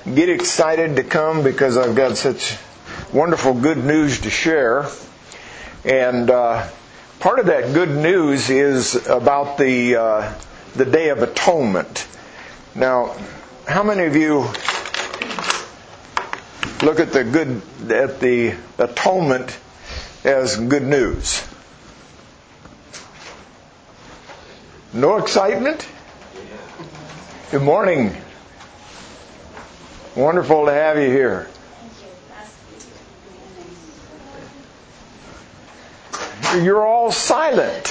get excited to come because I've got such wonderful good news to share. And part of that good news is about the Day of Atonement. Now, how many of you look at the atonement as good news? No excitement? Good morning. Wonderful to have you here. You're all silent.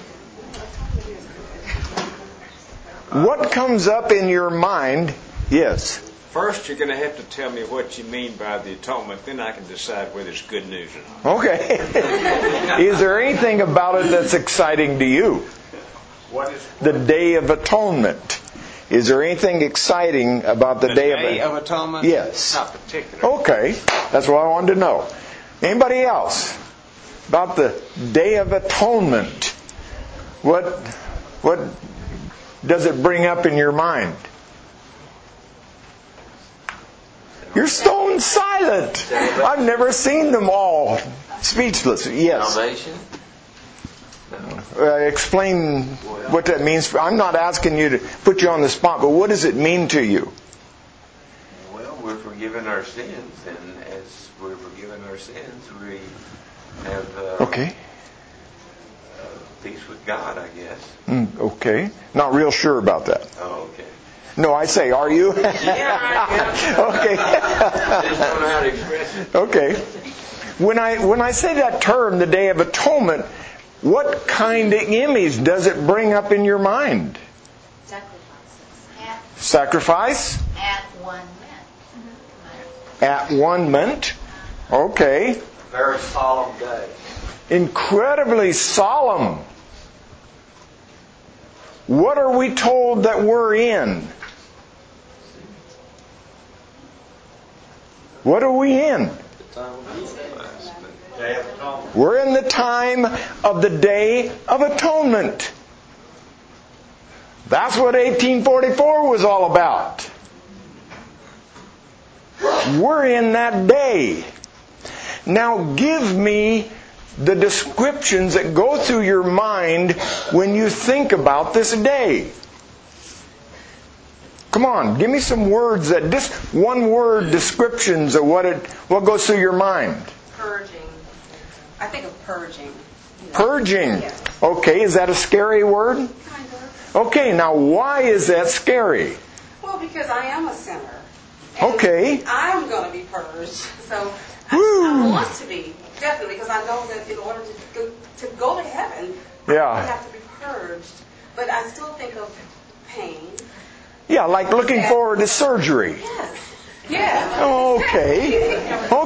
What comes up in your mind? Yes. First, you're going to have to tell me what you mean by the atonement. Then I can decide whether it's good news or not. Okay. Is there anything about it that's exciting to you? What is the Day of Atonement? Is there anything exciting about the Day of Atonement? Yes. Not particular. Okay. That's what I wanted to know. Anybody else? About the Day of Atonement. What does it bring up in your mind? You're stone silent. I've never seen them all speechless. Yes. Salvation? Explain what that means. I'm not asking you to put you on the spot, but what does it mean to you? Well, we're forgiven our sins, and as we're forgiven our sins, we have peace with God, I guess. Okay. Not real sure about that. Oh, okay. No, I say, are you? Yeah, Okay. Just don't know how to express it. Okay. When I say that term, the Day of Atonement, what kind of image does it bring up in your mind? Sacrifices. Sacrifice? At one At-one-ment. Okay. Very solemn day. Incredibly solemn. What are we told that we're in? What are we in? We're in the time of the Day of Atonement. That's what 1844 was all about. We're in that day. Now give me the descriptions that go through your mind when you think about this day. Come on, give me some words that just one word descriptions of what goes through your mind. Purging. I think of purging. Purging. Yes. Okay, is that a scary word? Kind of. Okay, now why is that scary? Well, because I am a sinner. And Okay. I'm going to be purged. So I want to be, definitely, because I know that in order to go to heaven, I have to be purged. But I still think of pain. Yeah, like looking forward to surgery. Yes. Yeah. Okay.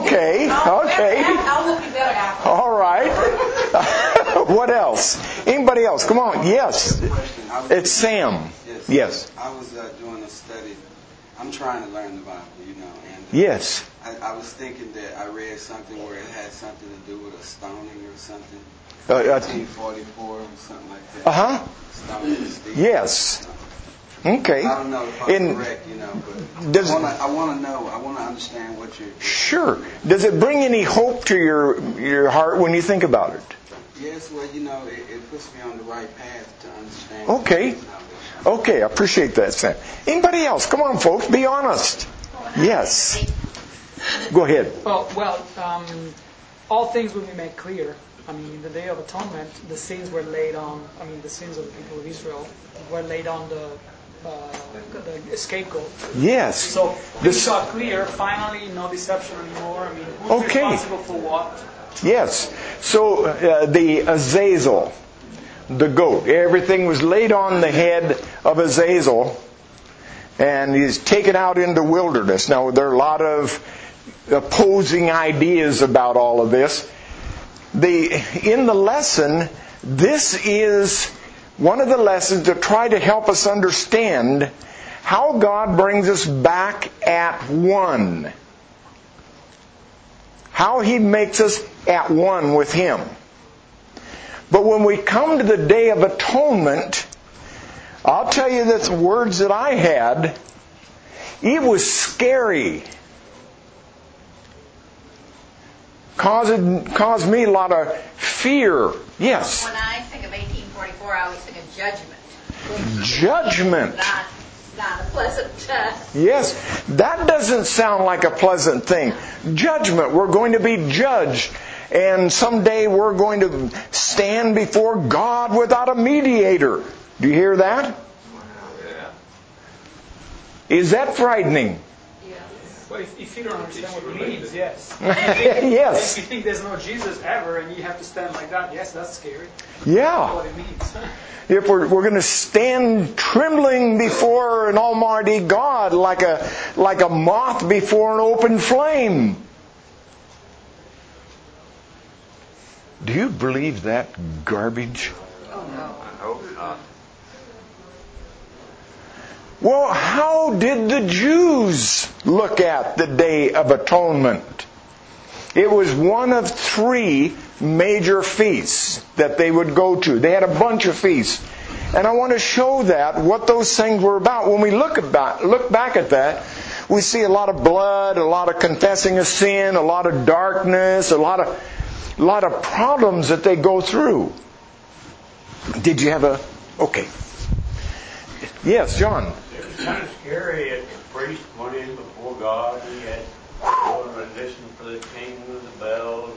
I'll look better after. All right. What else? Anybody else? Come on. Yes. It's Sam. Yes. I was doing a study. I'm trying to learn the Bible, and yes. I was thinking that I read something where it had something to do with a stoning or something. 1844 or something like that. Uh-huh. Stoning Stephen. Yes. Okay. I don't know if I'm correct, but I want to know. I want to understand what you're... Sure. Does it bring any hope to your heart when you think about it? Yes, well, it puts me on the right path to understand. Okay, I appreciate that, Sam. Anybody else? Come on, folks, be honest. Yes. Go ahead. Well, all things will be made clear. I mean, in the Day of Atonement, the sins were laid on, the sins of the people of Israel were laid on the scapegoat. Yes. So things got clear. Finally, no deception anymore. Who's responsible for what? Yes. So the Azazel, the goat, everything was laid on the head of Azazel, and he's taken out into wilderness. Now there are a lot of opposing ideas about all of this. In the lesson, this is one of the lessons to try to help us understand how God brings us back at one. How He makes us at one with Him. But when we come to the Day of Atonement, I'll tell you that the words that I had, It was scary. Caused me a lot of fear. Yes? When I think of 1844, I always think of judgment. Judgment. Not a pleasant Yes, that doesn't sound like a pleasant thing. Judgment. We're going to be judged. And someday we're going to stand before God without a mediator. Do you hear that? Yeah. Is that frightening? Well, if you don't understand what it means, yes. Yes. If you think there's no Jesus ever and you have to stand like that, yes, that's scary. Yeah. That's what it means. If we're going to stand trembling before an almighty God like a moth before an open flame. Do you believe that garbage? Oh, no. I hope not. Well, how did the Jews look at the Day of Atonement? It was one of 3 major feasts that they would go to. They had a bunch of feasts. And I want to show that, what those things were about. When we look back at that, we see a lot of blood, a lot of confessing of sin, a lot of darkness, a lot of problems that they go through. Did you have a... Okay. Yes, John. It was kind of scary. The priest went in before God. He had to listen for the king with the bells.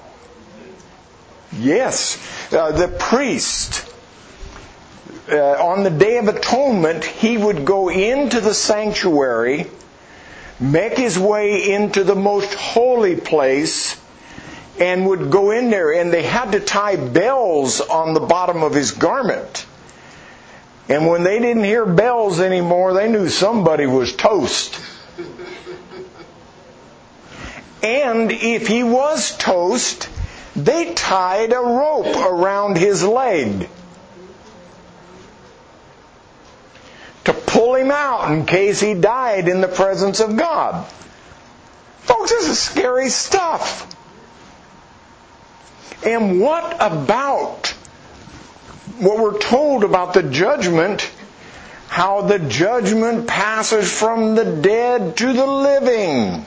Yes. The priest, on the Day of Atonement, he would go into the sanctuary, make his way into the most holy place, and would go in there, and they had to tie bells on the bottom of his garment. And when they didn't hear bells anymore, they knew somebody was toast. And if he was toast, they tied a rope around his leg to pull him out in case he died in the presence of God. Folks, this is scary stuff. And what about what we're told about the judgment, how the judgment passes from the dead to the living?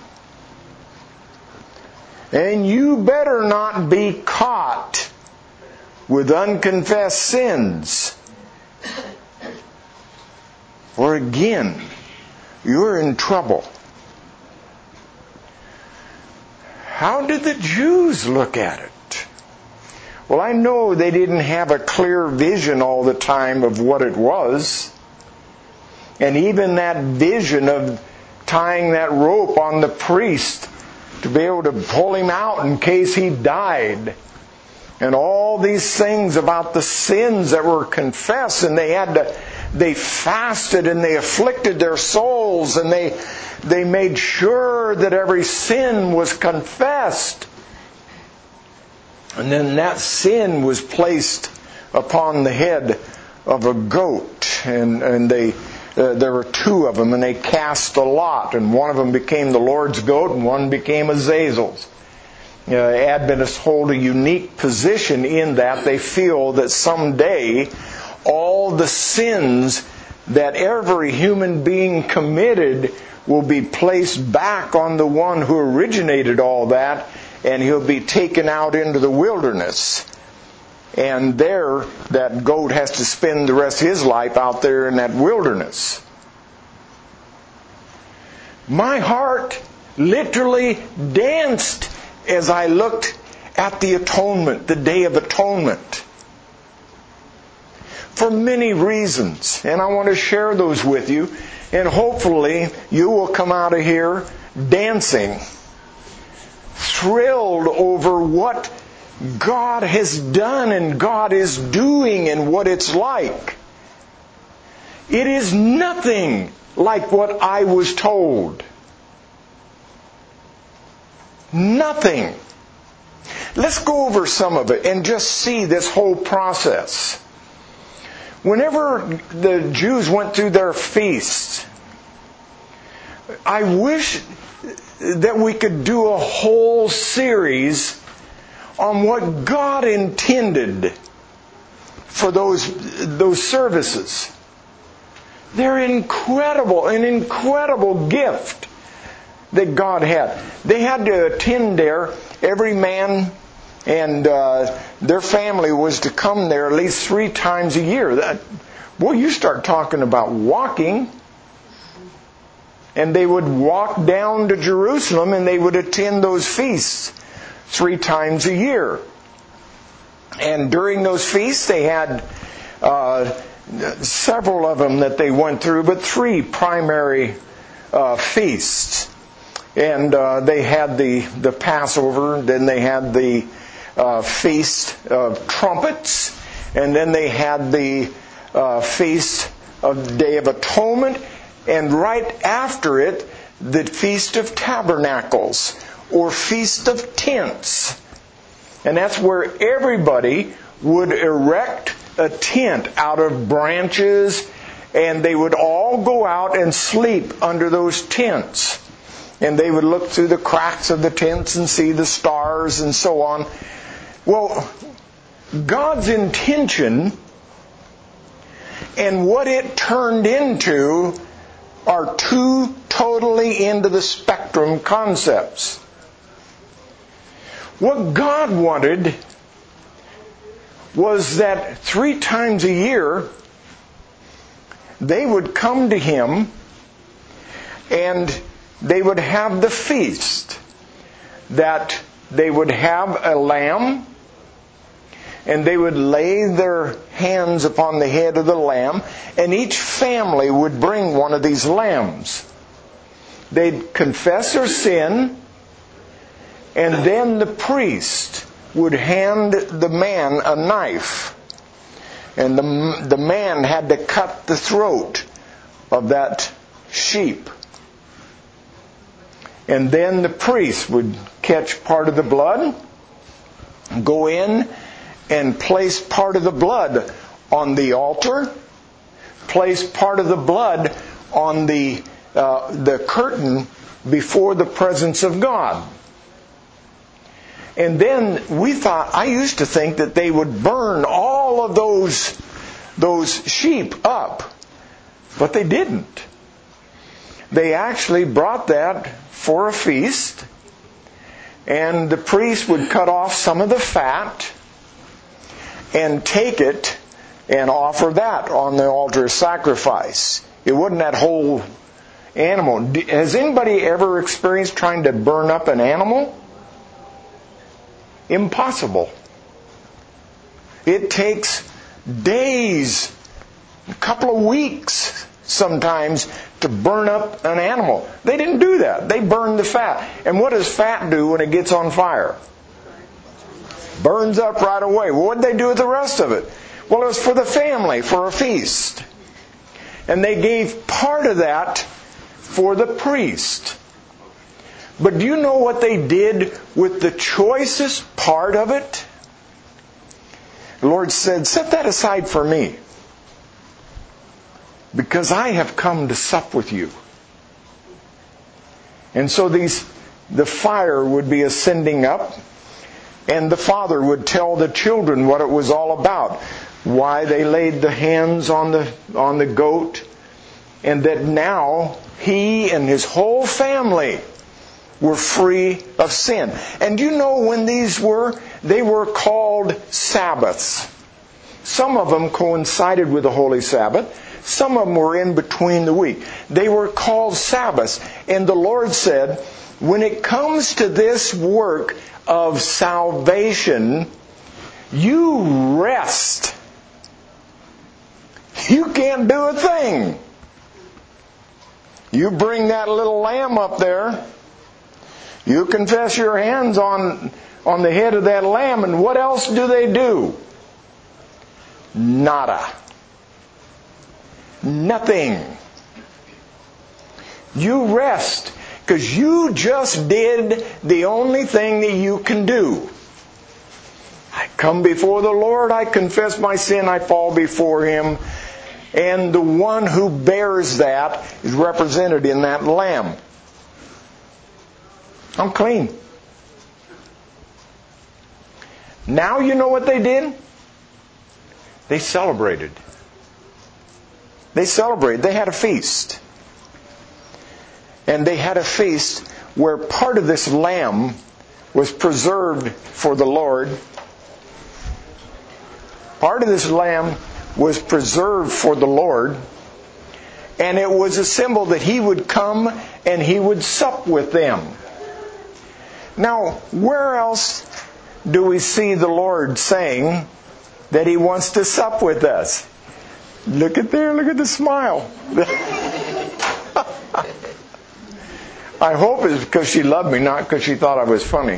And you better not be caught with unconfessed sins. Or again, you're in trouble. How did the Jews look at it? Well, I know they didn't have a clear vision all the time of what it was. And even that vision of tying that rope on the priest to be able to pull him out in case he died. And all these things about the sins that were confessed, and they fasted and they afflicted their souls, and they made sure that every sin was confessed. And then that sin was placed upon the head of a goat. And there were 2 of them, and they cast a lot. And one of them became the Lord's goat, and one became Azazel's. Adventists hold a unique position in that they feel that someday all the sins that every human being committed will be placed back on the one who originated all that, and he'll be taken out into the wilderness. And there, that goat has to spend the rest of his life out there in that wilderness. My heart literally danced as I looked at the atonement, the Day of Atonement. For many reasons. And I want to share those with you. And hopefully you will come out of here dancing, thrilled over what God has done and God is doing and what it's like. It is nothing like what I was told. Nothing. Let's go over some of it and just see this whole process. Whenever the Jews went through their feasts, I wish that we could do a whole series on what God intended for those services. They're incredible, an incredible gift that God had. They had to attend there, every man and their family was to come there at least 3 times a year. Boy, you start talking about walking. And they would walk down to Jerusalem and they would attend those feasts 3 times a year. And during those feasts they had several of them that they went through, but 3 primary feasts. And they had the Passover, then they had the Feast of Trumpets, and then they had the Feast of the Day of Atonement, and right after it, the Feast of Tabernacles, or Feast of Tents. And that's where everybody would erect a tent out of branches, and they would all go out and sleep under those tents. And they would look through the cracks of the tents and see the stars and so on. Well, God's intention and what it turned into are 2 totally end of the spectrum concepts. What God wanted was that 3 times a year they would come to Him and they would have the feast. That they would have a lamb and they would lay their hands upon the head of the lamb, and each family would bring one of these lambs. They'd confess their sin, and then the priest would hand the man a knife. And the man had to cut the throat of that sheep. And then the priest would catch part of the blood, go in and place part of the blood on the altar, place part of the blood on the curtain before the presence of God. And then I used to think that they would burn all of those sheep up, but they didn't. They actually brought that for a feast, and the priest would cut off some of the fat and take it and offer that on the altar of sacrifice. It wasn't that whole animal. Has anybody ever experienced trying to burn up an animal? Impossible. It takes days, a couple of weeks sometimes, to burn up an animal. They didn't do that. They burned the fat. And what does fat do when it gets on fire? Burns up right away. Well, what did they do with the rest of it? Well, it was for the family, for a feast. And they gave part of that for the priest. But do you know what they did with the choicest part of it? The Lord said, "Set that aside for me, because I have come to sup with you." And so the fire would be ascending up, and the father would tell the children what it was all about, why they laid the hands on the goat, and that now he and his whole family were free of sin. And do you know when these were? They were called Sabbaths. Some of them coincided with the Holy Sabbath. Some of them were in between the week. They were called Sabbaths. And the Lord said, when it comes to this work of salvation, you rest. You can't do a thing. You bring that little lamb up there. You confess your hands on the head of that lamb, and what else do they do? Nada. Nothing. You rest, because you just did the only thing that you can do. I come before the Lord, I confess my sin, I fall before Him, and the one who bears that is represented in that lamb. I'm clean. Now you know what they did? They celebrated. They celebrated. They had a feast. And they had a feast where part of this lamb was preserved for the Lord. Part of this lamb was preserved for the Lord. And it was a symbol that He would come and He would sup with them. Now, where else do we see the Lord saying that He wants to sup with us? Look at there, look at the smile. I hope it's because she loved me, not because she thought I was funny.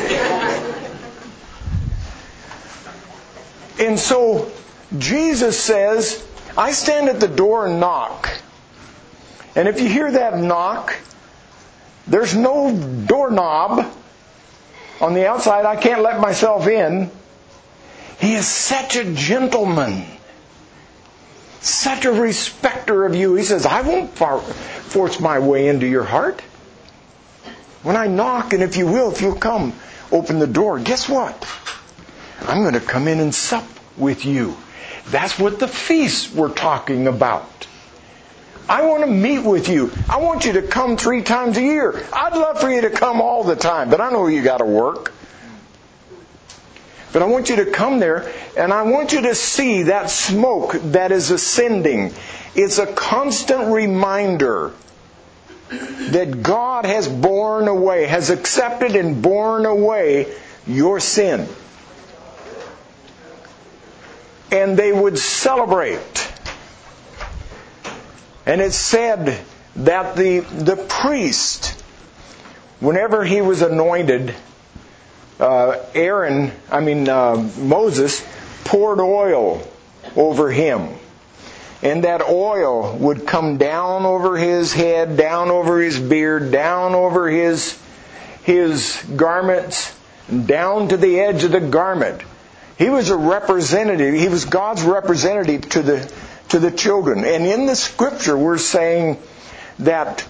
And so, Jesus says, I stand at the door and knock. And if you hear that knock, there's no doorknob on the outside. I can't let myself in. He is such a gentleman. Such a respecter of you. He says, I won't force my way into your heart. When I knock, and if you'll come, open the door, guess what? I'm going to come in and sup with you. That's what the feasts were talking about. I want to meet with you. I want you to come 3 times a year. I'd love for you to come all the time, but I know you got to work. But I want you to come there, and I want you to see that smoke that is ascending. It's a constant reminder that God has borne away, has accepted and borne away your sin. And they would celebrate. And it said that the priest, whenever he was anointed, Moses poured oil over him. And that oil would come down over his head, down over his beard, down over his garments, down to the edge of the garment. He was a representative. He was God's representative to the children. And in the Scripture, we're saying that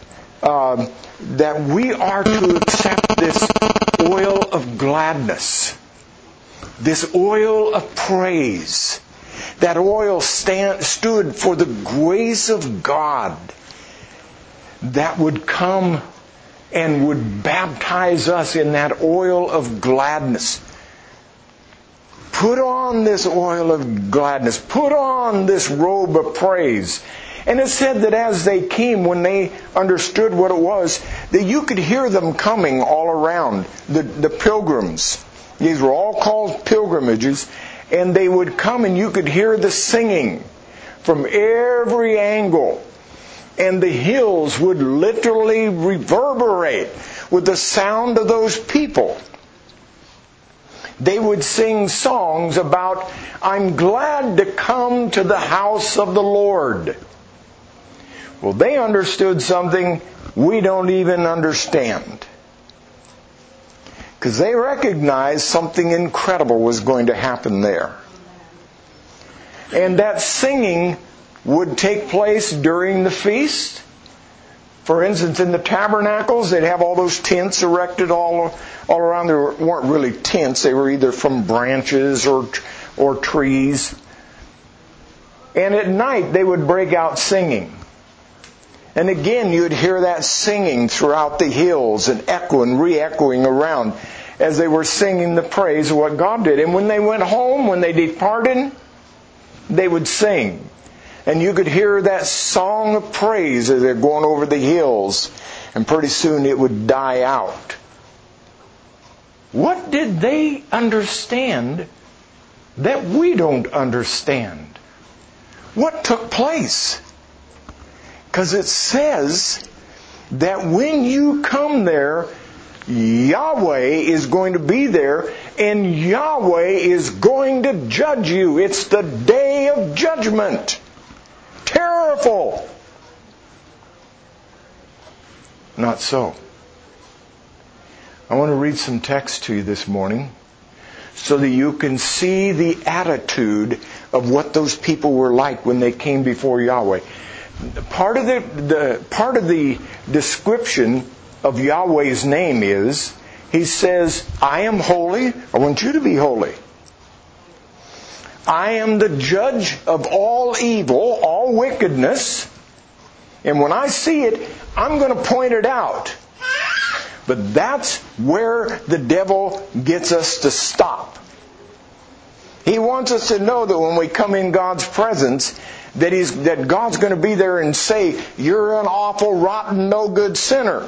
we are to accept this oil of gladness, this oil of praise. That oil stood for the grace of God that would come and would baptize us in that oil of gladness. Put on this oil of gladness. Put on this robe of praise. And it said that as they came, when they understood what it was, that you could hear them coming all around. The pilgrims. These were all called pilgrimages. And they would come and you could hear the singing from every angle. And the hills would literally reverberate with the sound of those people. They would sing songs about, I'm glad to come to the house of the Lord. Well, they understood something we don't even understand. Because they recognized something incredible was going to happen there. And that singing would take place during the feast. For instance, in the tabernacles, they'd have all those tents erected all around. They weren't really tents. They were either from branches or trees. And at night, they would break out singing. And again, you'd hear that singing throughout the hills and echoing, re-echoing around as they were singing the praise of what God did. And when they went home, when they departed, they would sing. And you could hear that song of praise as they're going over the hills. And pretty soon it would die out. What did they understand that we don't understand? What took place? Because it says that when you come there, Yahweh is going to be there, and Yahweh is going to judge you. It's the day of judgment. Terrible. Not so. I want to read some text to you this morning so that you can see the attitude of what those people were like when they came before Yahweh. Part of the description of Yahweh's name is, He says, I am holy. I want you to be holy. I am the judge of all evil, all wickedness. And when I see it, I'm going to point it out. But that's where the devil gets us to stop. He wants us to know that when we come in God's presence, that God's going to be there and say, you're an awful, rotten, no good sinner.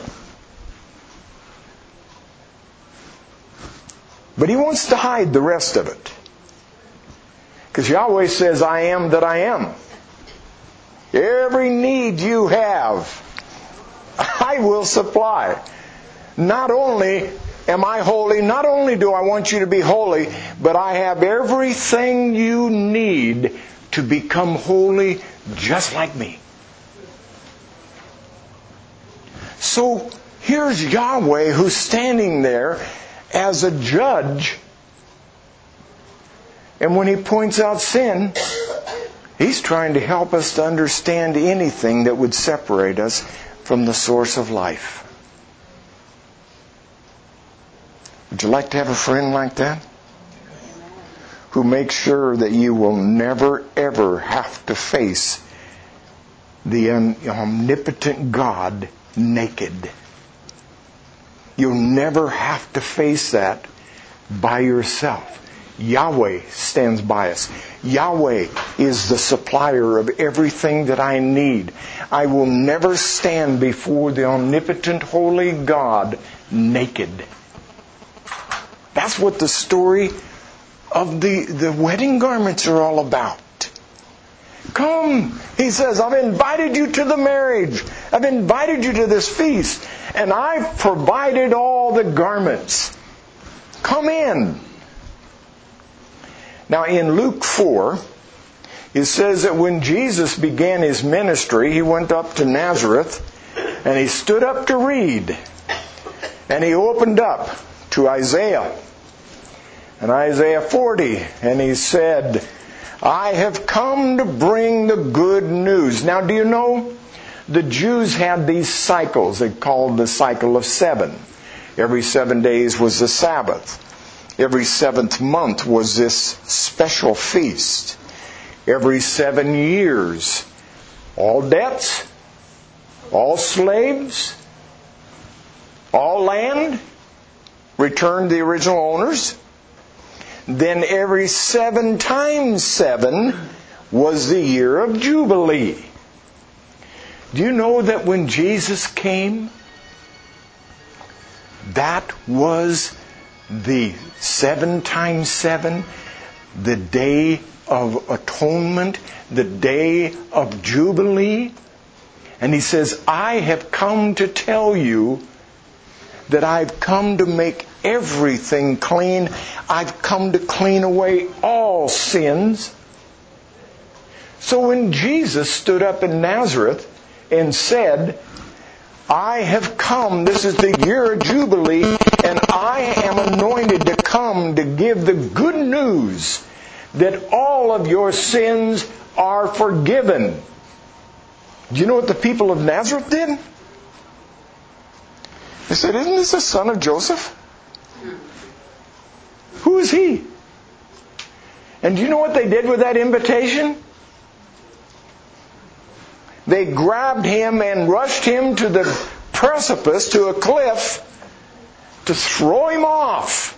But He wants to hide the rest of it. Because Yahweh says, I am that I am. Every need you have, I will supply. Not only am I holy, not only do I want you to be holy, but I have everything you need to become holy just like me. So here's Yahweh who's standing there as a judge. And when He points out sin, He's trying to help us to understand anything that would separate us from the source of life. Would you like to have a friend like that? Who makes sure that you will never, ever have to face the omnipotent God naked. You'll never have to face that by yourself. Yahweh stands by us. Yahweh is the supplier of everything that I need. I will never stand before the omnipotent, holy God naked. That's what the story of the wedding garments are all about. Come, He says, I've invited you to the marriage. I've invited you to this feast. And I've provided all the garments. Come in. Now in Luke 4, it says that when Jesus began His ministry, He went up to Nazareth and He stood up to read. And He opened up to Isaiah. And Isaiah 40, and He said, I have come to bring the good news. Now do you know, the Jews had these cycles they called the cycle of 7. Every 7 days was the Sabbath. Every 7th month was this special feast. Every 7 years, all debts, all slaves, all land returned to the original owners. Then every 7 times 7 was the year of Jubilee. Do you know that when Jesus came, that was the 7 times 7, the day of atonement, the day of Jubilee? And He says, I have come to tell you that I've come to make everything clean. I've come to clean away all sins. So when Jesus stood up in Nazareth and said, I have come, this is the year of Jubilee, and I am anointed to come to give the good news that all of your sins are forgiven. Do you know what the people of Nazareth did? They said, isn't this the son of Joseph? Who is he? And do you know what they did with that invitation? They grabbed him and rushed him to the precipice, to a cliff, to throw him off.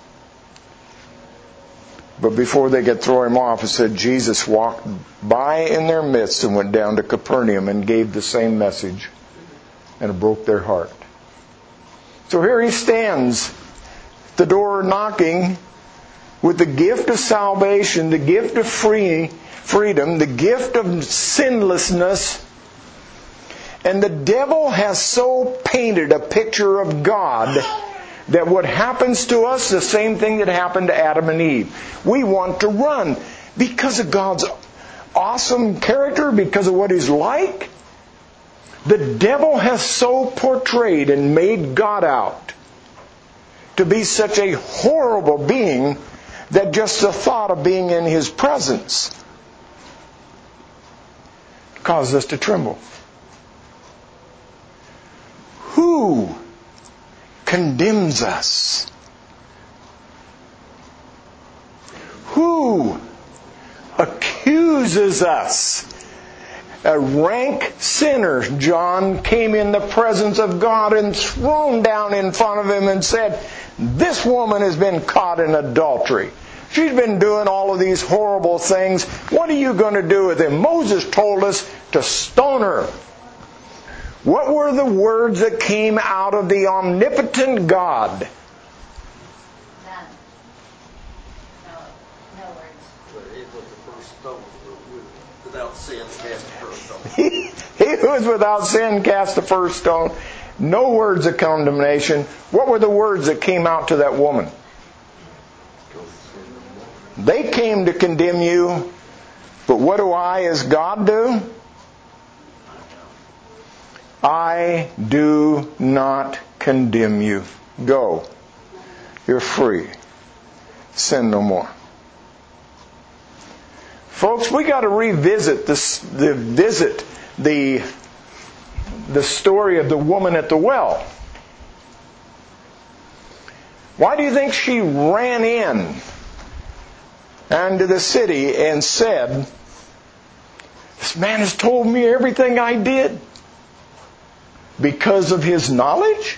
But before they could throw him off, it said Jesus walked by in their midst and went down to Capernaum and gave the same message. And it broke their heart. So here He stands at the door knocking with the gift of salvation, the gift of freedom, the gift of sinlessness. And the devil has so painted a picture of God that what happens to us is the same thing that happened to Adam and Eve. We want to run because of God's awesome character, because of what He's like. The devil has so portrayed and made God out to be such a horrible being that just the thought of being in His presence causes us to tremble. Who condemns us? Who accuses us. A rank sinner, John, came in the presence of God and thrown down in front of him and said, this woman has been caught in adultery. She's been doing all of these horrible things. What are you going to do with him? Moses told us to stone her. What were the words that came out of the omnipotent God? None. No words. But it was the first stone without sin cast the first stone. He who is without sin cast the first stone. No words of condemnation. What were the words that came out to that woman? They came to condemn you, but what do I as God do? I do not condemn you. Go. You're free. Sin no more. Folks, we got to revisit the story of the woman at the well. Why do you think she ran in into the city and said, this man has told me everything I did? Because of his knowledge?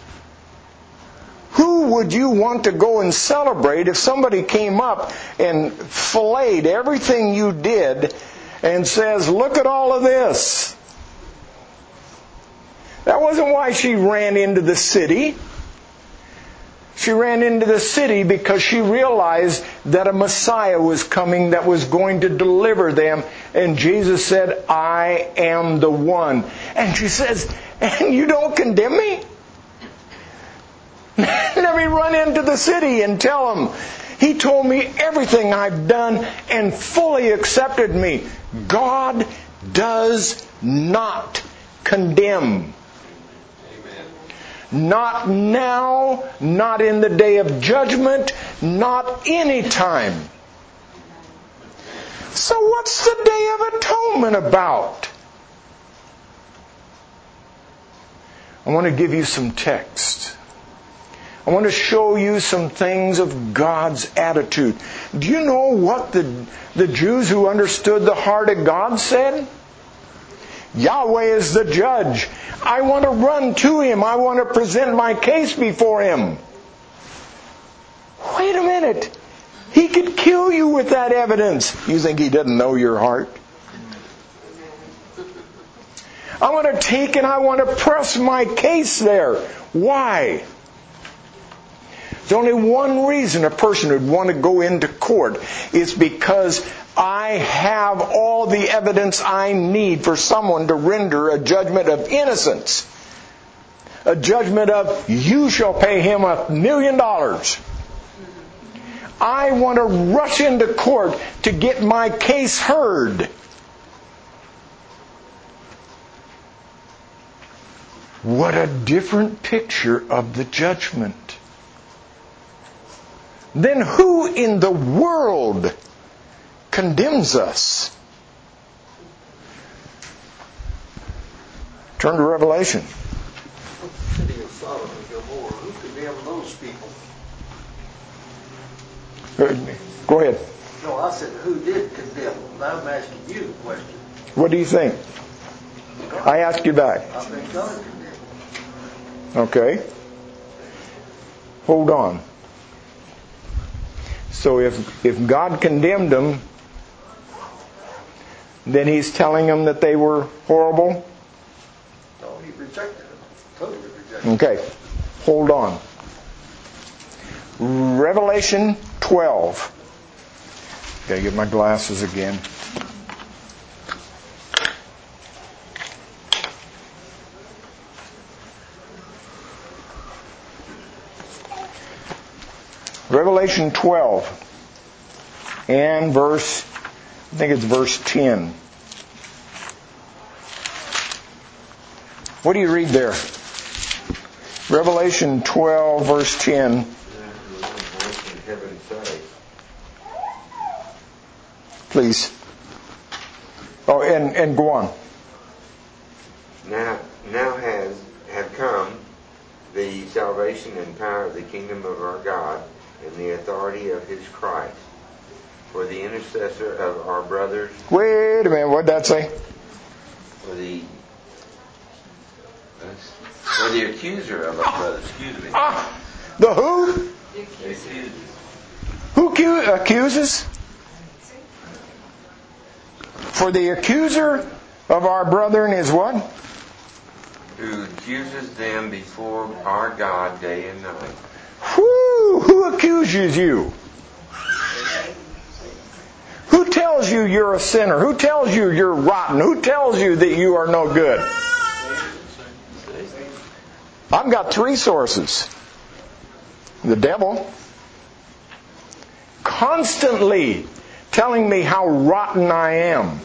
Who would you want to go and celebrate if somebody came up and filleted everything you did and says, look at all of this? That wasn't why she ran into the city. She ran into the city because she realized that a Messiah was coming that was going to deliver them. And Jesus said, I am the one. And she says, and you don't condemn me? Let me run into the city and tell him, he told me everything I've done and fully accepted me. God does not condemn. Not now, not in the day of judgment, not any time. So what's the Day of Atonement about? I want to give you some text. I want to show you some things of God's attitude. Do you know what the Jews who understood the heart of God said? Yahweh is the judge. I want to run to Him. I want to present my case before Him. Wait a minute. He could kill you with that evidence. You think He doesn't know your heart? I want to take and I want to press my case there. Why? There's only one reason a person would want to go into court. It's because I have all the evidence I need for someone to render a judgment of innocence. A judgment of, you shall pay him $1 million. I want to rush into court to get my case heard. What a different picture of the judgment. Then who in the world condemns us? Turn to Revelation. The city of Sodom and Gomorrah. Who condemned those people? Go ahead. No, I said who did condemn them. I'm asking you the question. What do you think? I ask you back. I think God condemned them. Okay. Hold on. So if God condemned them, then He's telling them that they were horrible? No, He rejected them. Totally rejected them. Okay. Hold on. Revelation 12. Gotta get my glasses again. Revelation 12 and verse 10. What do you read there? Revelation 12 verse 10. Please. Oh, and go on. Now have come the salvation and power of the kingdom of our God and the authority of His Christ. for the intercessor of our brothers. Wait a minute, what'd that say? For the accuser of our brothers. Excuse me. The who? The accuser. Who accuses? For the accuser of our brethren is what? Who accuses them before our God day and night. Who accuses you? Who tells you you're a sinner? Who tells you you're rotten? Who tells you that you are no good? I've got 3 sources. The devil, constantly telling me how rotten I am.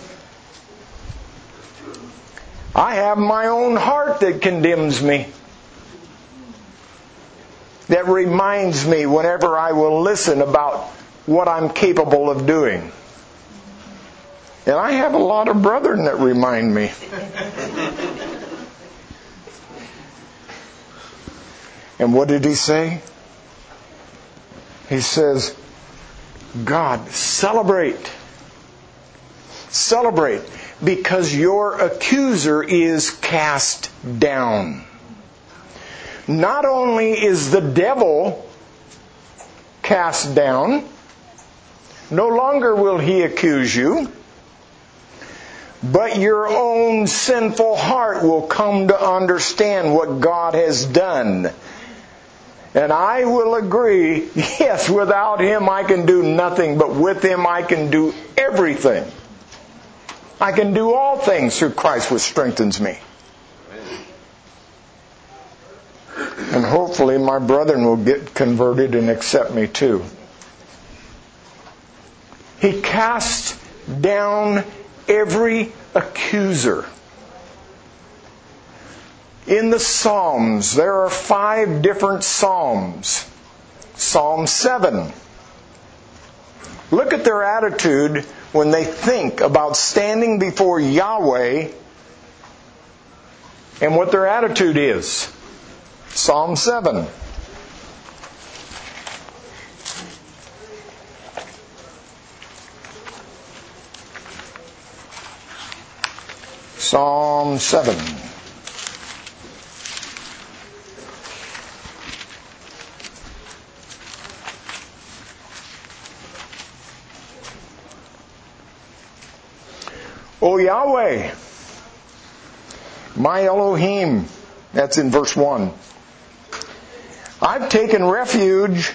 I have my own heart that condemns me. That reminds me whenever I will listen about what I'm capable of doing. And I have a lot of brethren that remind me. And what did he say? He says, God, celebrate. Celebrate, because your accuser is cast down. Not only is the devil cast down, no longer will he accuse you, but your own sinful heart will come to understand what God has done. And I will agree, yes, without Him I can do nothing, but with Him I can do everything. I can do all things through Christ which strengthens me. And hopefully my brethren will get converted and accept me too. He cast down every accuser. In the Psalms, there are 5 different Psalms. Psalm 7. Look at their attitude when they think about standing before Yahweh and what their attitude is. Psalm 7. Psalm 7. O Yahweh, my Elohim, that's in verse 1. I've taken refuge.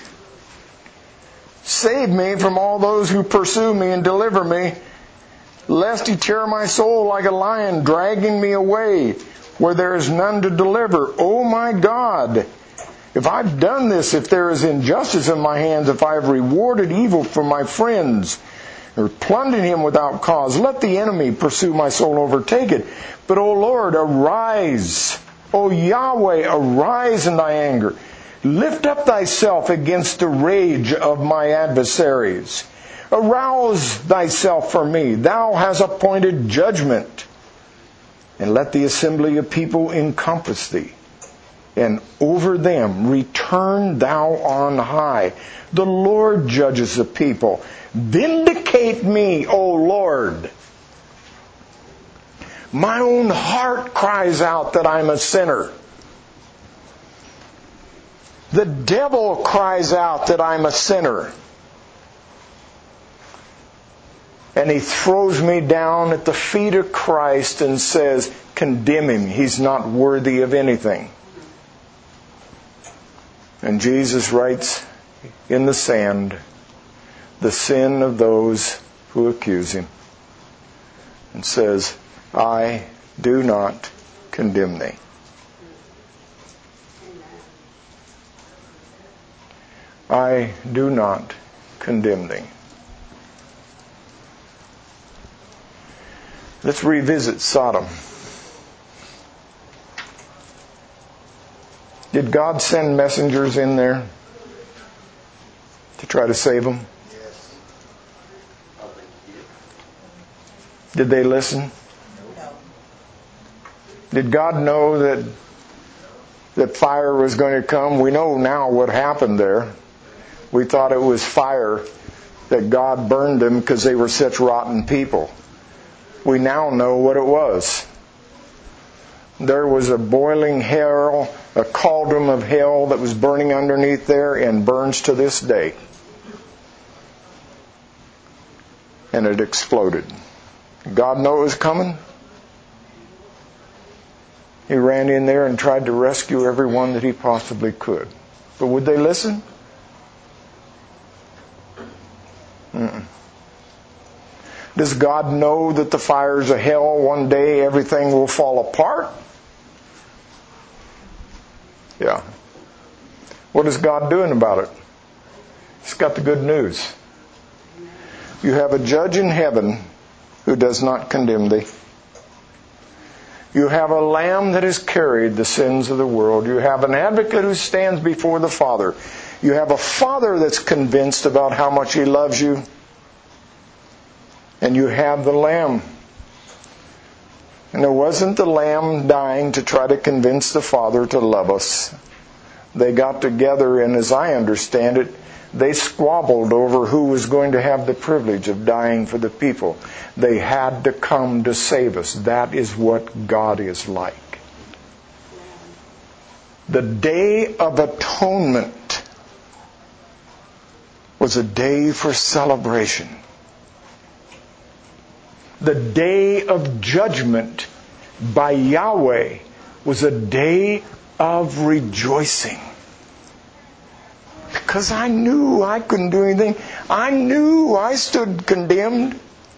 Save me from all those who pursue me and deliver me, lest he tear my soul like a lion, dragging me away where there is none to deliver. O my God, if I've done this, if there is injustice in my hands, if I have rewarded evil from my friends, or plundered him without cause, let the enemy pursue my soul, overtake it. But, O Lord, arise. O Yahweh, arise in thy anger. Lift up thyself against the rage of my adversaries. Arouse thyself for me. Thou hast appointed judgment. And let the assembly of people encompass thee. And over them return thou on high. The Lord judges the people. Vindicate me, O Lord. My own heart cries out that I'm a sinner. The devil cries out that I'm a sinner. And he throws me down at the feet of Christ and says, condemn him. He's not worthy of anything. And Jesus writes in the sand the sin of those who accuse him and says, I do not condemn thee. I do not condemn thee. Let's revisit Sodom. Did God send messengers in there to try to save them? Yes. Did they listen? No. Did God know that fire was going to come? We know now what happened there. We thought it was fire that God burned them because they were such rotten people. We now know what it was. There was a boiling hell, a cauldron of hell that was burning underneath there and burns to this day. And it exploded. God knew it was coming. He ran in there and tried to rescue everyone that he possibly could. But would they listen? Mm-mm. Does God know that the fires of hell, one day everything will fall apart? Yeah. What is God doing about it? He's got the good news. You have a judge in heaven who does not condemn thee. You have a lamb that has carried the sins of the world. You have an advocate who stands before the Father. You have a Father that's convinced about how much He loves you. And you have the lamb. And it wasn't the lamb dying to try to convince the Father to love us. They got together, and as I understand it, they squabbled over who was going to have the privilege of dying for the people. They had to come to save us. That is what God is like. The Day of Atonement was a day for celebration. The Day of Judgment by Yahweh was a day of rejoicing. Because I knew I couldn't do anything. I knew I stood condemned.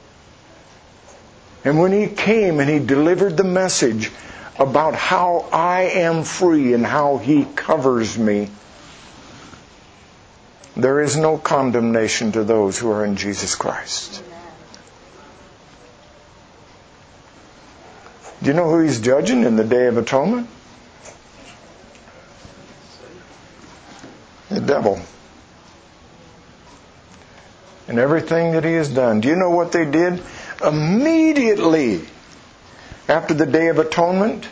And when He came and He delivered the message about how I am free and how He covers me, there is no condemnation to those who are in Jesus Christ. Do you know who He's judging in the Day of Atonement? The devil. And everything that he has done. Do you know what they did? Immediately after the Day of Atonement,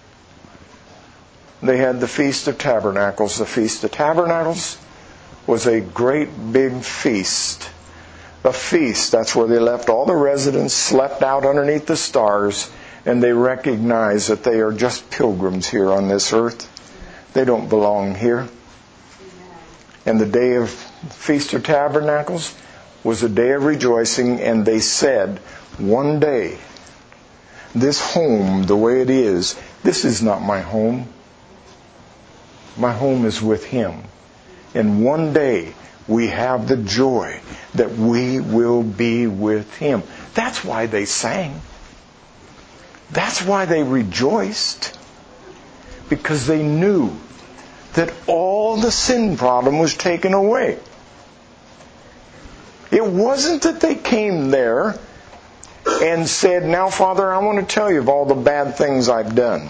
they had the Feast of Tabernacles. The Feast of Tabernacles was a great big feast. A feast, that's where they left all the residents, slept out underneath the stars, and they recognize that they are just pilgrims here on this earth. They don't belong here. And the day of Feast of Tabernacles was a day of rejoicing, and they said, one day, this home, the way it is, this is not my home. My home is with Him. And one day, we have the joy that we will be with Him. That's why they sang. That's why they rejoiced. Because they knew that all the sin problem was taken away. It wasn't that they came there and said, now Father, I want to tell you of all the bad things I've done.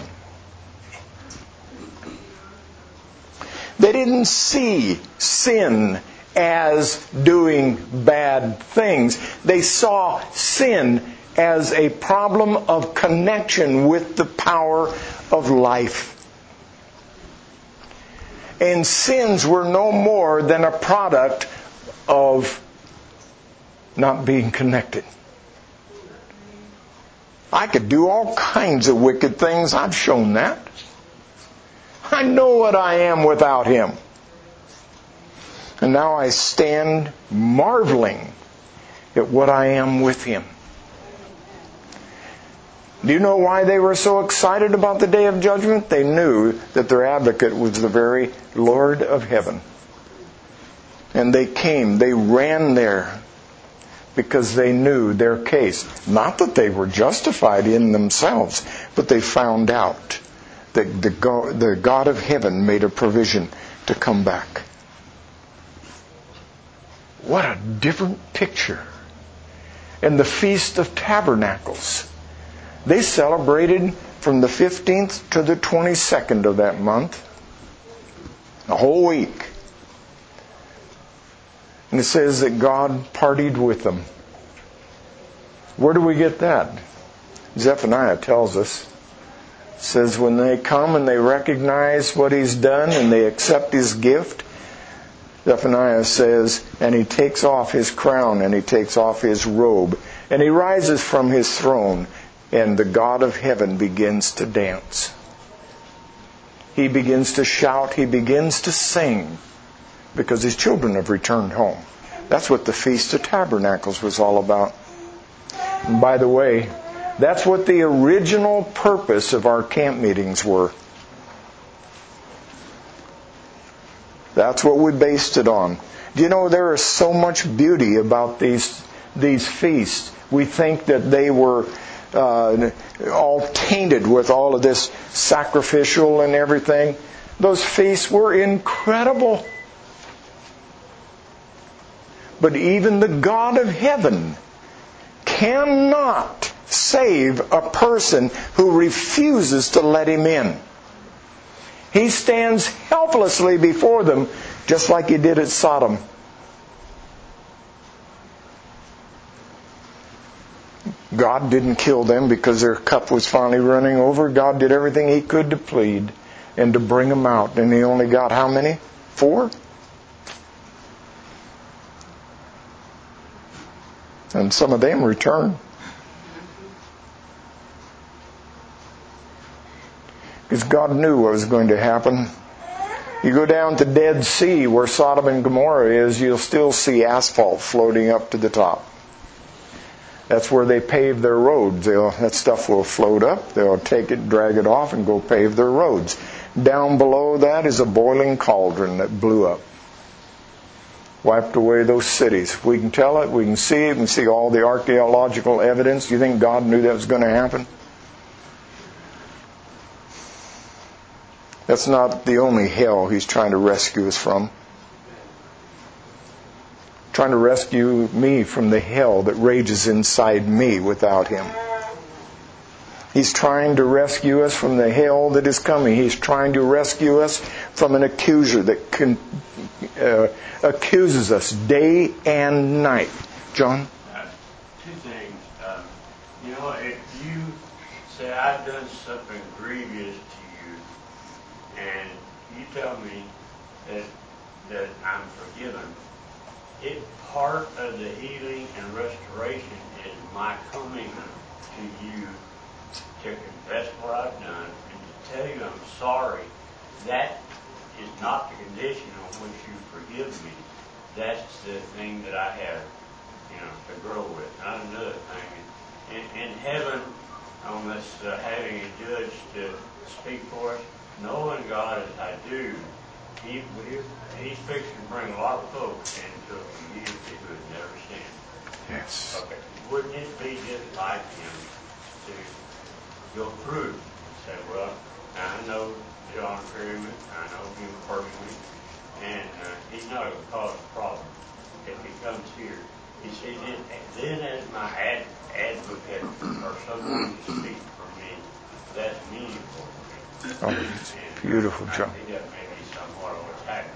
They didn't see sin as doing bad things. They saw sin as a problem of connection with the power of life. And sins were no more than a product of not being connected. I could do all kinds of wicked things. I've shown that. I know what I am without Him. And now I stand marveling at what I am with Him. Do you know why they were so excited about the Day of Judgment? They knew that their advocate was the very Lord of heaven. And they came, they ran there because they knew their case. Not that they were justified in themselves, but they found out that the God of heaven made a provision to come back. What a different picture. And the Feast of Tabernacles. They celebrated from the 15th to the 22nd of that month. A whole week. And it says that God partied with them. Where do we get that? Zephaniah tells us. It says when they come and they recognize what He's done and they accept His gift, Zephaniah says, and he takes off his crown and he takes off his robe and he rises from his throne and the God of heaven begins to dance. He begins to shout, he begins to sing because his children have returned home. That's what the Feast of Tabernacles was all about. And by the way, that's what the original purpose of our camp meetings were. That's what we based it on. Do you know there is so much beauty about these feasts? We think that they were all tainted with all of this sacrificial and everything. Those feasts were incredible. But even the God of heaven cannot save a person who refuses to let him in. He stands helplessly before them, just like he did at Sodom. God didn't kill them because their cup was finally running over. God did everything He could to plead and to bring them out. And He only got how many? 4? And some of them returned. Because God knew what was going to happen. You go down to Dead Sea where Sodom and Gomorrah is, you'll still see asphalt floating up to the top. That's where they pave their roads. That stuff will float up. They'll take it, drag it off, and go pave their roads. Down below that is a boiling cauldron that blew up. Wiped away those cities. We can tell it. We can see it. We can see all the archaeological evidence. Do you think God knew that was going to happen? That's not the only hell He's trying to rescue us from. Trying to rescue me from the hell that rages inside me without Him. He's trying to rescue us from the hell that is coming. He's trying to rescue us from an accuser that accuses us day and night. John? 2 things. If you say, I've done something grievous to you, and you tell me that I'm forgiven, part of the healing and restoration is my coming to you to confess what I've done and to tell you I'm sorry. That is not the condition on which you forgive me. That's the thing that I have, to grow with. Not another thing. In heaven, on this having a judge to speak for us, knowing God as I do, He's fixing to bring a lot of folks into a community who have never sinned. Yes. Okay. Wouldn't it be just like Him to go through and say, well, I know John Perryman, I know him personally, and he's not going to cause a problem if he comes here. You see, then as my advocate or someone to speak for me, that's meaningful to me. Oh, it's beautiful, John. I think that may be somewhat of what's happening.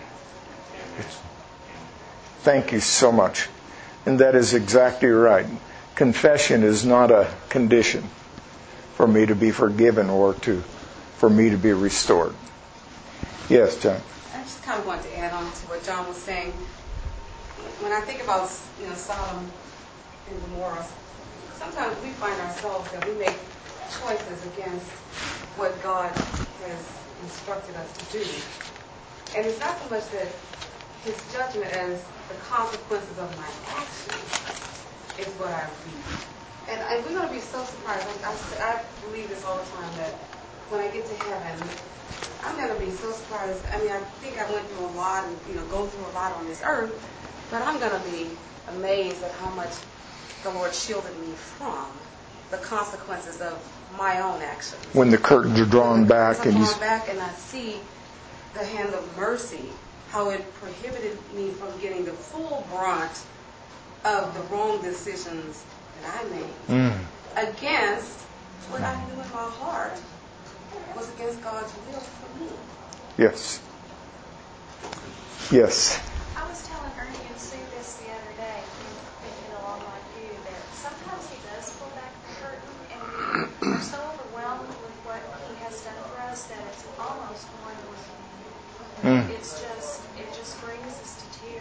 Thank you so much. And that is exactly right. Confession is not a condition for me to be forgiven or for me to be restored. Yes, John. I just kind of want to add on to what John was saying. When I think about Sodom and Gomorrah, sometimes we find ourselves that we make choices against what God has instructed us to do. And it's not so much that His judgment as the consequences of my actions is what I read. And we're going to be so surprised. I believe this all the time, that when I get to heaven, I'm going to be so surprised. I mean, I think I went through a lot and, go through a lot on this earth, but I'm going to be amazed at how much the Lord shielded me from the consequences of my own actions. When the curtains are drawn back and I see the hand of mercy, how it prohibited me from getting the full brunt of the wrong decisions that I made against what I knew in my heart was against God's will for me. Yes. Yes. I was telling Ernie and Sue this the other day, thinking along like you, that sometimes He does pull back the curtain, and we're so overwhelmed with what He has done for us that it's almost more than we can handle. It just brings us to tears.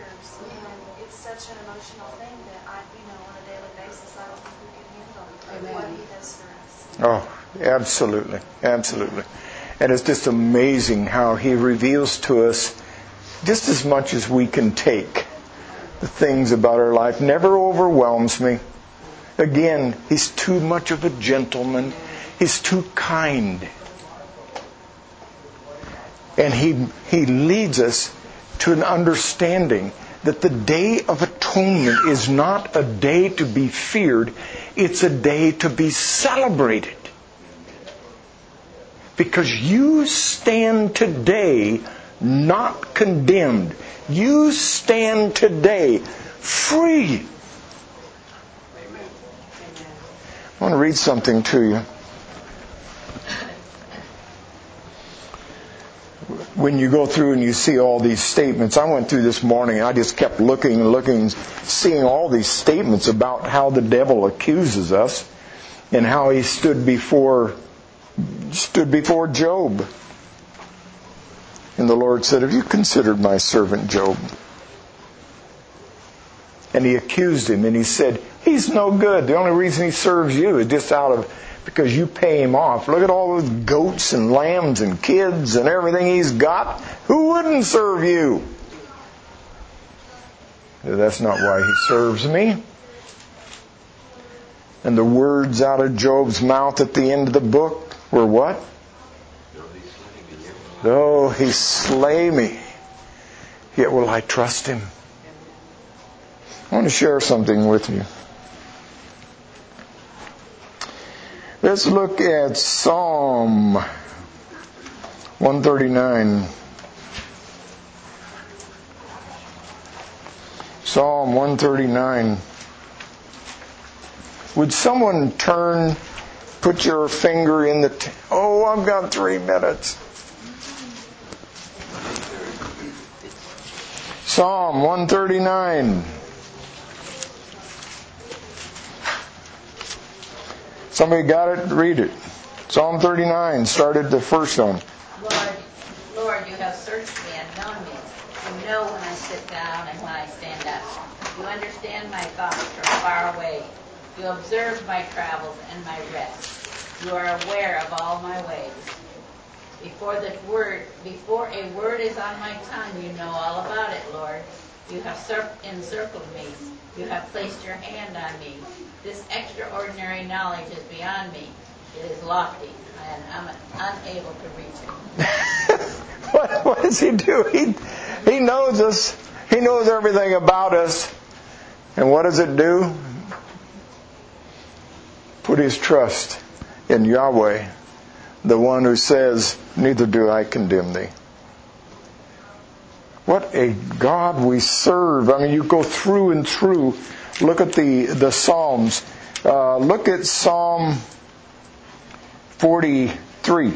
such an emotional thing that on a daily basis, I don't think we can handle what He does for us. Oh, absolutely. Absolutely. And it's just amazing how He reveals to us just as much as we can take. The things about our life never overwhelms me. Again, He's too much of a gentleman. He's too kind. And He leads us to an understanding that the Day of Atonement is not a day to be feared. It's a day to be celebrated. Because you stand today not condemned. You stand today free. Amen. I want to read something to you. When you go through and you see all these statements, I went through this morning and I just kept looking, seeing all these statements about how the devil accuses us and how he stood before Job. And the Lord said, "Have you considered my servant Job?" And he accused him and he said, "He's no good. The only reason he serves you is just because you pay him off. Look at all those goats and lambs and kids and everything he's got. Who wouldn't serve you?" That's not why he serves me. And the words out of Job's mouth at the end of the book were what? Though he slay me, yet will I trust him. I want to share something with you. Let's look at Psalm 139. Psalm 139. Would someone put your finger in the... I've got 3 minutes. Psalm 139. Somebody got it? Read it. Psalm 39 started the first one. Lord, you have searched me and known me. You know when I sit down and when I stand up. You understand my thoughts from far away. You observe my travels and my rest. You are aware of all my ways. Before a word is on my tongue, you know all about it, Lord. You have encircled me. You have placed your hand on me. This extraordinary knowledge is beyond me. It is lofty, and I'm unable to reach it. What does he do? He knows us. He knows everything about us. And what does it do? Put his trust in Yahweh, the one who says, "Neither do I condemn thee." What a God we serve. I mean, you go through and through. Look at the Psalms. Look at Psalm 43.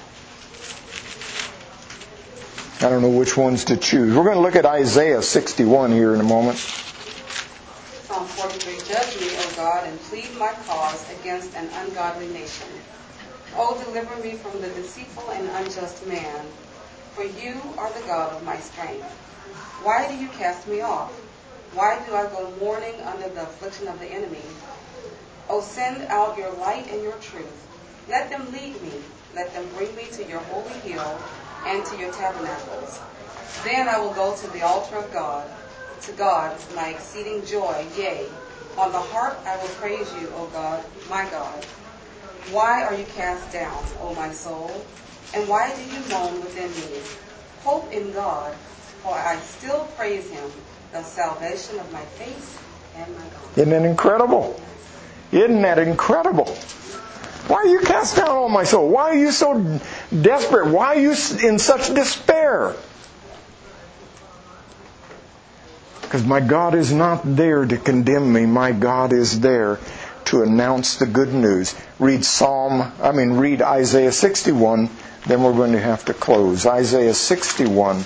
I don't know which ones to choose. We're going to look at Isaiah 61 here in a moment. Psalm 43. Judge me, O God, and plead my cause against an ungodly nation. O deliver me from the deceitful and unjust man, for you are the God of my strength. Why do you cast me off? Why do I go mourning under the affliction of the enemy? O send out your light and your truth. Let them lead me. Let them bring me to your holy hill and to your tabernacles. Then I will go to the altar of God, to God my exceeding joy. Yea, on the harp I will praise you, O God, my God. Why are you cast down, O my soul? And why do you moan within me? Hope in God, for I still praise him, the salvation of my face and my God. Isn't that incredible? Isn't that incredible? Why are you cast down, O my soul? Why are you so desperate? Why are you in such despair? Because my God is not there to condemn me. My God is there to announce the good news. Read Isaiah 61, then we're going to have to close. Isaiah 61.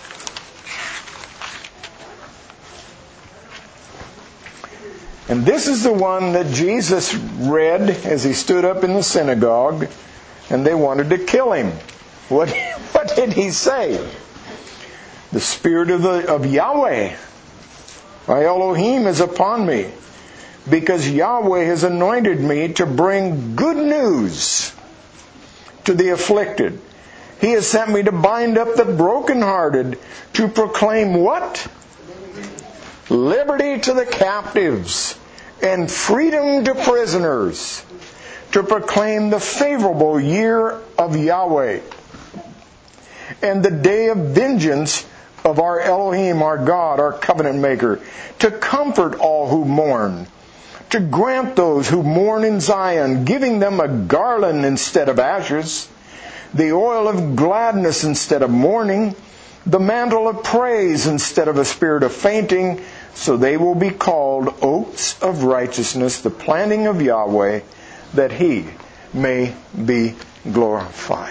And this is the one that Jesus read as he stood up in the synagogue, and they wanted to kill him. What did he say? The Spirit of Yahweh My Elohim is upon me, because Yahweh has anointed me to bring good news to the afflicted. He has sent me to bind up the brokenhearted, to proclaim what? Liberty to the captives, and freedom to prisoners, to proclaim the favorable year of Yahweh, and the day of vengeance of our Elohim, our God, our covenant maker, to comfort all who mourn, to grant those who mourn in Zion, giving them a garland instead of ashes, the oil of gladness instead of mourning, the mantle of praise instead of a spirit of fainting, so they will be called oaks of righteousness, the planting of Yahweh, that He may be glorified.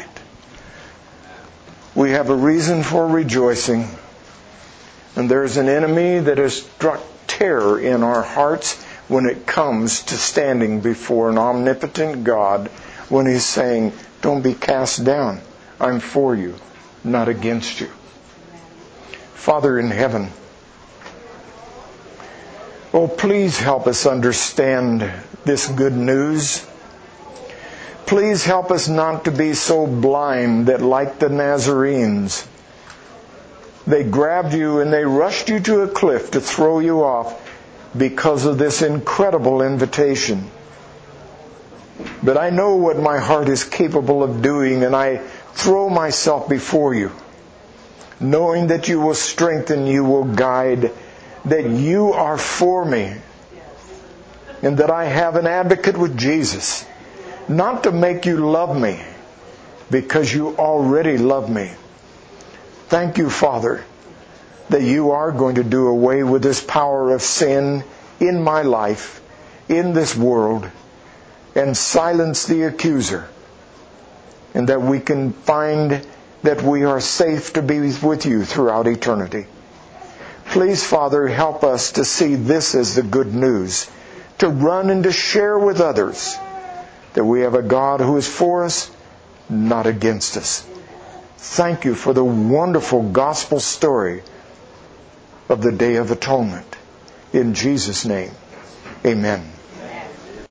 We have a reason for rejoicing. And there's an enemy that has struck terror in our hearts when it comes to standing before an omnipotent God, when He's saying, don't be cast down. I'm for you, not against you. Father in heaven, oh, please help us understand this good news. Please help us not to be so blind that, like the Nazarenes, they grabbed you and they rushed you to a cliff to throw you off because of this incredible invitation. But I know what my heart is capable of doing, and I throw myself before you, knowing that you will strengthen, you will guide, that you are for me, and that I have an advocate with Jesus, not to make you love me, because you already love me. Thank you, Father, that you are going to do away with this power of sin in my life, in this world, and silence the accuser, and that we can find that we are safe to be with you throughout eternity. Please, Father, help us to see this as the good news, to run and to share with others that we have a God who is for us, not against us. Thank you for the wonderful gospel story of the Day of Atonement. In Jesus' name, amen.